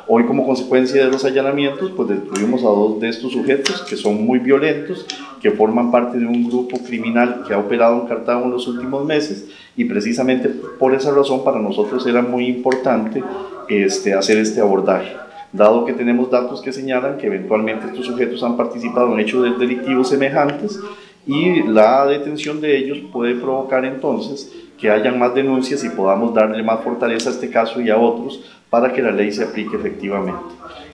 Hoy, como consecuencia de los allanamientos, pues detuvimos a 2 de estos sujetos que son muy violentos, que forman parte de un grupo criminal que ha operado en Cartago en los últimos meses, y precisamente por esa razón para nosotros era muy importante hacer este abordaje, dado que tenemos datos que señalan que eventualmente estos sujetos han participado en hechos delictivos semejantes, y la detención de ellos puede provocar entonces que hayan más denuncias y podamos darle más fortaleza a este caso y a otros para que la ley se aplique efectivamente.